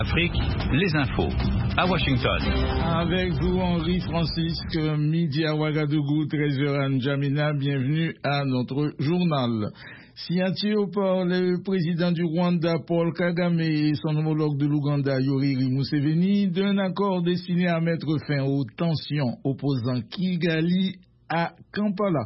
Afrique, les infos. À Washington. Avec vous, Henri Francisque, midi à Ouagadougou, 13h à N'Djamena. Bienvenue à notre journal. Signature par le président du Rwanda, Paul Kagame, et son homologue de l'Ouganda, Yoweri Museveni, d'un accord destiné à mettre fin aux tensions opposant Kigali à Kampala.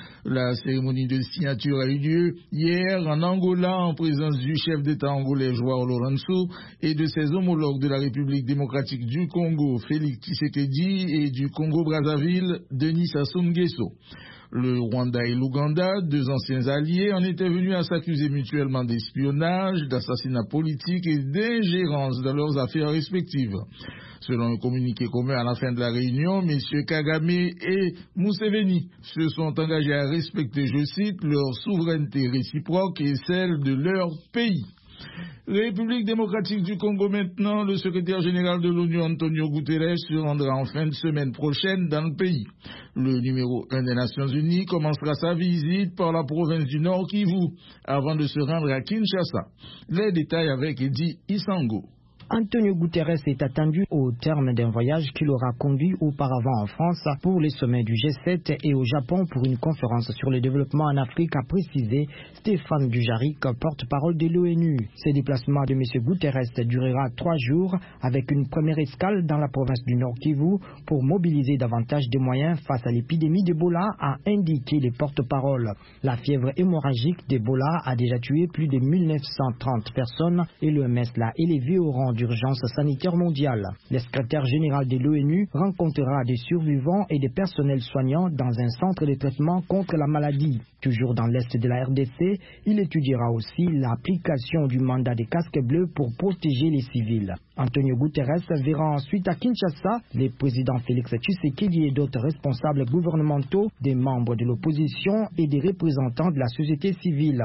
La cérémonie de signature a eu lieu hier en Angola en présence du chef d'État angolais João Lourenço et de ses homologues de la République démocratique du Congo, Félix Tshisekedi, et du Congo-Brazzaville, Denis Sassou Nguesso. Le Rwanda et l'Ouganda, deux anciens alliés, en étaient venus à s'accuser mutuellement d'espionnage, d'assassinat politique et d'ingérence dans leurs affaires respectives. Selon un communiqué commun à la fin de la réunion, M. Kagame et Museveni se sont engagés à respecter, je cite, leur souveraineté réciproque et celle de leur pays. République démocratique du Congo maintenant, le secrétaire général de l'ONU Antonio Guterres se rendra en fin de semaine prochaine dans le pays. Le numéro 1 des Nations Unies commencera sa visite par la province du Nord Kivu avant de se rendre à Kinshasa. Les détails avec Eddie Isango. Antonio Guterres est attendu au terme d'un voyage qu'il aura conduit auparavant en France pour les sommets du G7 et au Japon pour une conférence sur le développement en Afrique, a précisé Stéphane Dujarric, porte-parole de l'ONU. Ce déplacement de M. Guterres durera 3 jours avec une première escale dans la province du Nord Kivu pour mobiliser davantage de moyens face à l'épidémie d'Ebola, a indiqué le porte-parole. La fièvre hémorragique d'Ebola a déjà tué plus de 1930 personnes et l'OMS l'a élevé au rang d'urgence sanitaire mondiale. Le secrétaire général de l'ONU rencontrera des survivants et des personnels soignants dans un centre de traitement contre la maladie. Toujours dans l'est de la RDC, il étudiera aussi l'application du mandat des casques bleus pour protéger les civils. Antonio Guterres verra ensuite à Kinshasa les présidents Félix Tshisekedi et d'autres responsables gouvernementaux, des membres de l'opposition et des représentants de la société civile.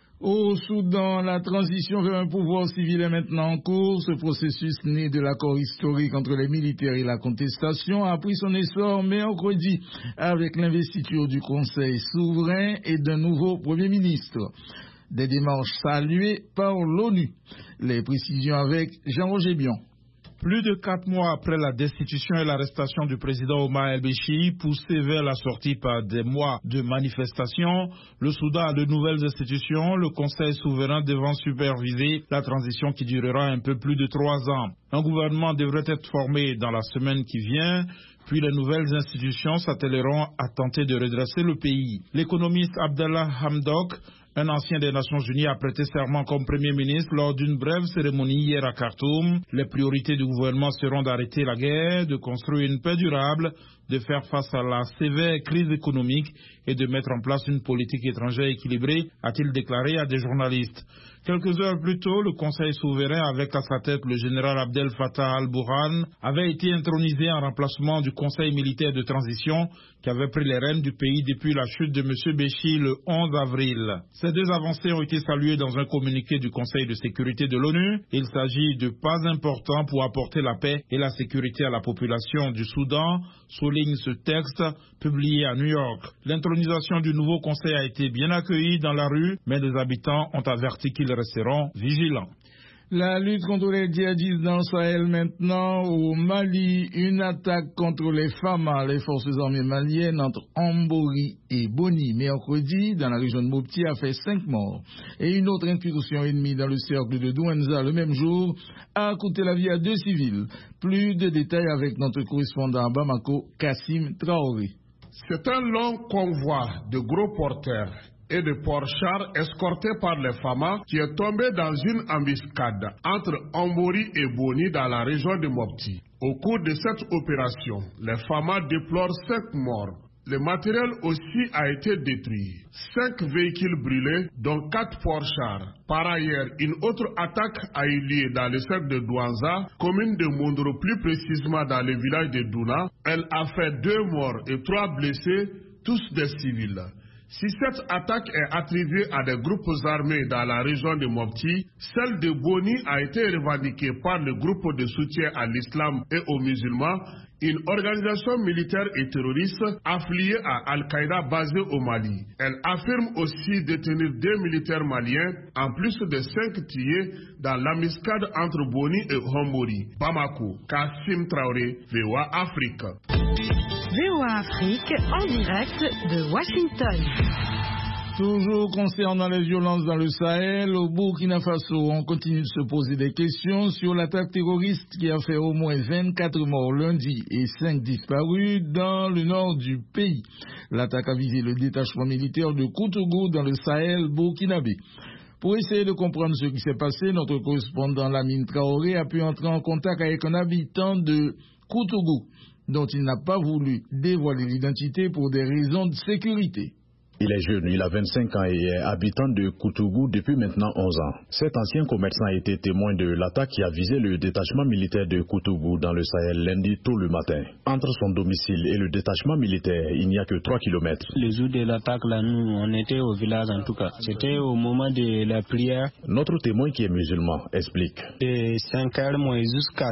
Au Soudan, la transition vers un pouvoir civil est maintenant en cours. Ce processus né de l'accord historique entre les militaires et la contestation a pris son essor mercredi avec l'investiture du Conseil souverain et d'un nouveau Premier ministre. Des démarches saluées par l'ONU. Les précisions avec Jean-Roger Bion. Plus de 4 mois après la destitution et l'arrestation du président Omar el-Béchir, poussé vers la sortie par des mois de manifestations, le Soudan a de nouvelles institutions, le Conseil souverain devant superviser la transition qui durera un peu plus de 3 ans. Un gouvernement devrait être formé dans la semaine qui vient, puis les nouvelles institutions s'attelleront à tenter de redresser le pays. L'économiste Abdallah Hamdok, un ancien des Nations Unies, a prêté serment comme Premier ministre lors d'une brève cérémonie hier à Khartoum. Les priorités du gouvernement seront d'arrêter la guerre, de construire une paix durable, de faire face à la sévère crise économique et de mettre en place une politique étrangère équilibrée, a-t-il déclaré à des journalistes. Quelques heures plus tôt, le Conseil souverain, avec à sa tête le général Abdel Fattah al-Burhan, avait été intronisé en remplacement du Conseil militaire de transition qui avait pris les rênes du pays depuis la chute de M. Béchir le 11 avril. Ces deux avancées ont été saluées dans un communiqué du Conseil de sécurité de l'ONU. Il s'agit de pas importants pour apporter la paix et la sécurité à la population du Soudan, souligne ce texte publié à New York. L'intronisation du nouveau Conseil a été bien accueillie dans la rue, mais les habitants ont averti qu'ils resteront vigilants. La lutte contre les djihadistes dans le Sahel maintenant. Au Mali, une attaque contre les FAMA, les forces armées maliennes, entre Ambori et Boni, mercredi, dans la région de Mopti, a fait 5 morts. Et une autre incursion ennemie dans le cercle de Douenza le même jour a coûté la vie à 2 civils. Plus de détails avec notre correspondant à Bamako, Kassim Traoré. C'est un long convoi de gros porteurs et de ports-chars escortés par les FAMA qui est tombé dans une embuscade entre Ambori et Boni dans la région de Mopti. Au cours de cette opération, les FAMA déplorent 5 morts. Le matériel aussi a été détruit. 5 véhicules brûlés, dont 4 ports-chars. Par ailleurs, une autre attaque a eu lieu dans le cercle de Douenza, commune de Mondro, plus précisément dans le village de Douna. Elle a fait 2 morts et 3 blessés, tous des civils. Si cette attaque est attribuée à des groupes armés dans la région de Mopti, celle de Boni a été revendiquée par le groupe de soutien à l'islam et aux musulmans, une organisation militaire et terroriste affiliée à Al-Qaïda basée au Mali. Elle affirme aussi détenir 2 militaires maliens, en plus de 5 tués dans l'embuscade entre Boni et Hombori. Bamako, Kassim Traoré, VOA Afrique. VOA Afrique, en direct de Washington. Toujours concernant les violences dans le Sahel, au Burkina Faso, on continue de se poser des questions sur l'attaque terroriste qui a fait au moins 24 morts lundi et 5 disparus dans le nord du pays. L'attaque a visé le détachement militaire de Koutougou dans le Sahel burkinabé. Pour essayer de comprendre ce qui s'est passé, notre correspondant Lamine Traoré a pu entrer en contact avec un habitant de Koutougou, dont il n'a pas voulu dévoiler l'identité pour des raisons de sécurité. Il est jeune, il a 25 ans et est habitant de Koutougou depuis maintenant 11 ans. Cet ancien commerçant a été témoin de l'attaque qui a visé le détachement militaire de Koutougou dans le Sahel lundi tôt le matin. Entre son domicile et le détachement militaire, il n'y a que 3 km. Le jour de l'attaque, là, nous, on était au village en tout cas. C'était au moment de la prière. Notre témoin qui est musulman explique. De 5h jusqu'à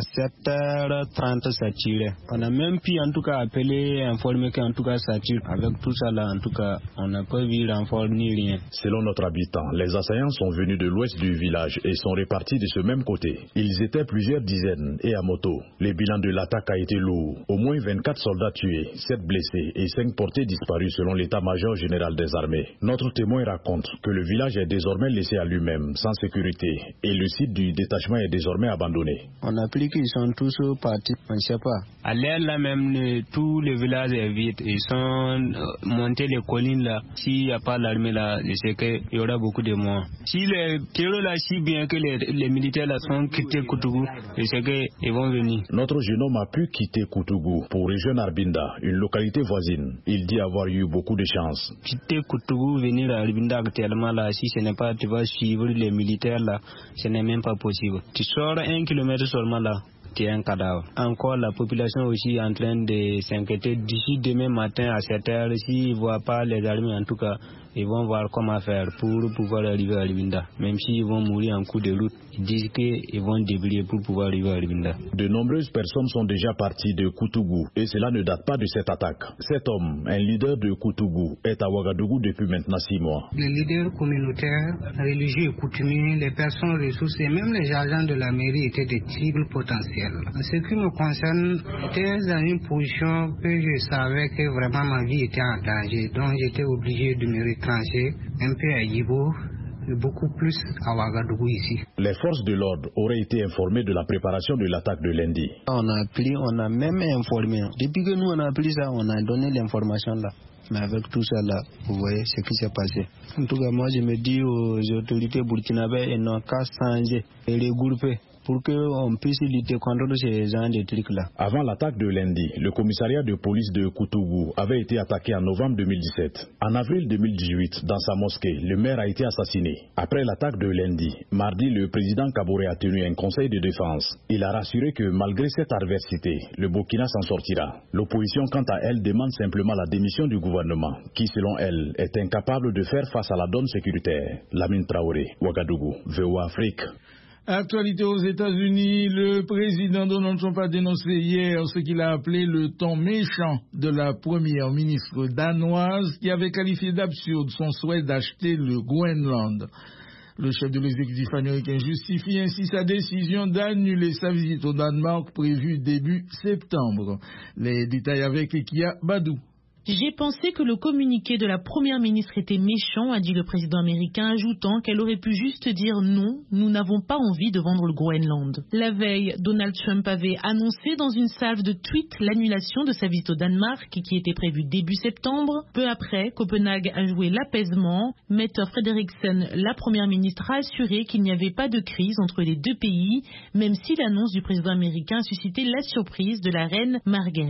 7h30, ça tirait. On a même pu en tout cas appeler, informer qu'en tout cas ça tire. Avec tout ça là, en tout cas, on n'a pas vu renfort ni rien. Selon notre habitant, les assaillants sont venus de l'ouest du village et sont répartis de ce même côté. Ils étaient plusieurs dizaines et à moto. Le bilan de l'attaque a été lourd. Au moins 24 soldats tués, 7 blessés et 5 portés disparus selon l'état-major général des armées. Notre témoin raconte que le village est désormais laissé à lui-même, sans sécurité, et le site du détachement est désormais abandonné. On a appris qu'ils sont tous partis, on ne sait pas. À l'air là même, tout le village est vide. Ils sont montés les collines là. S'il n'y a pas l'armée là, je sais qu'il y aura beaucoup de morts. Si les terreurs là, si bien que les militaires là sont quittés Koutougou, je sais qu'ils vont venir. Notre jeune homme a pu quitter Koutougou pour rejoindre Arbinda, une localité voisine. Il dit avoir eu beaucoup de chance. Quitter Koutougou, venir à Arbinda actuellement là, si ce n'est pas, tu vas suivre les militaires là, ce n'est même pas possible. Tu sors 1 kilomètre seulement là. C'est un cadavre. Encore la population aussi est en train de s'inquiéter. D'ici demain matin à 7h, s'ils ne voient pas les armées en tout cas, ils vont voir comment faire pour pouvoir arriver à Libinda. Même s'ils vont mourir en cours de route, ils disent qu'ils vont débrouiller pour pouvoir arriver à Libinda. De nombreuses personnes sont déjà parties de Koutougou et cela ne date pas de cette attaque. Cet homme, un leader de Koutougou, est à Ouagadougou depuis maintenant 6 mois. Les leaders communautaires, religieux et coutumiers, les personnes ressources et même les agents de la mairie étaient des cibles potentielles. En ce qui me concerne, j'étais dans une position que je savais que vraiment ma vie était en danger. Donc j'étais obligé de me retrancher un peu à Yibo, beaucoup plus à Ouagadougou ici. Les forces de l'ordre auraient été informées de la préparation de l'attaque de lundi. On a même informé. Depuis que nous on a appris ça, on a donné l'information là. Mais avec tout ça là, vous voyez ce qui s'est passé. En tout cas, moi je me dis aux autorités burkinabées, elles n'ont qu'à changer et regrouper pour qu'on puisse lutter contre ces gens de trucs-là. Avant l'attaque de lundi, le commissariat de police de Koutougou avait été attaqué en novembre 2017. En avril 2018, dans sa mosquée, le maire a été assassiné. Après l'attaque de lundi, mardi, le président Kaboré a tenu un conseil de défense. Il a rassuré que malgré cette adversité, le Burkina s'en sortira. L'opposition, quant à elle, demande simplement la démission du gouvernement, qui, selon elle, est incapable de faire face à la donne sécuritaire. Lamine Traoré, Ouagadougou, VOA Afrique. Actualité aux États-Unis, le président Donald Trump a dénoncé hier ce qu'il a appelé le ton méchant de la première ministre danoise qui avait qualifié d'absurde son souhait d'acheter le Groenland. Le chef de l'exécutif américain justifie ainsi sa décision d'annuler sa visite au Danemark prévue début septembre. Les détails avec Ekia Badou. J'ai pensé que le communiqué de la première ministre était méchant, a dit le président américain, ajoutant qu'elle aurait pu juste dire non, nous n'avons pas envie de vendre le Groenland. La veille, Donald Trump avait annoncé dans une salve de tweets l'annulation de sa visite au Danemark qui était prévue début septembre. Peu après, Copenhague a joué l'apaisement. Mette Frederiksen, la première ministre, a assuré qu'il n'y avait pas de crise entre les deux pays, même si l'annonce du président américain a suscité la surprise de la reine Margaret.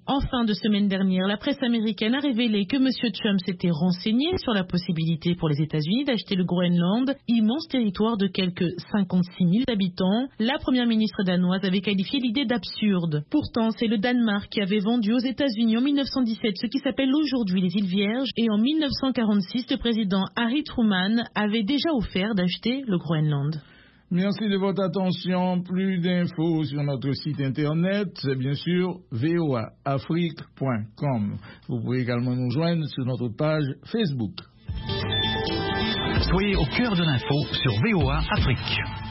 En fin de semaine dernière, la presse américaine a révélé que M. Trump s'était renseigné sur la possibilité pour les États-Unis d'acheter le Groenland, immense territoire de quelques 56 000 habitants. La première ministre danoise avait qualifié l'idée d'absurde. Pourtant, c'est le Danemark qui avait vendu aux États-Unis en 1917 ce qui s'appelle aujourd'hui les îles Vierges, et en 1946, le président Harry Truman avait déjà offert d'acheter le Groenland. Merci de votre attention. Plus d'infos sur notre site internet, c'est bien sûr voaafrique.com. Vous pouvez également nous joindre sur notre page Facebook. Soyez au cœur de l'info sur VOA Afrique.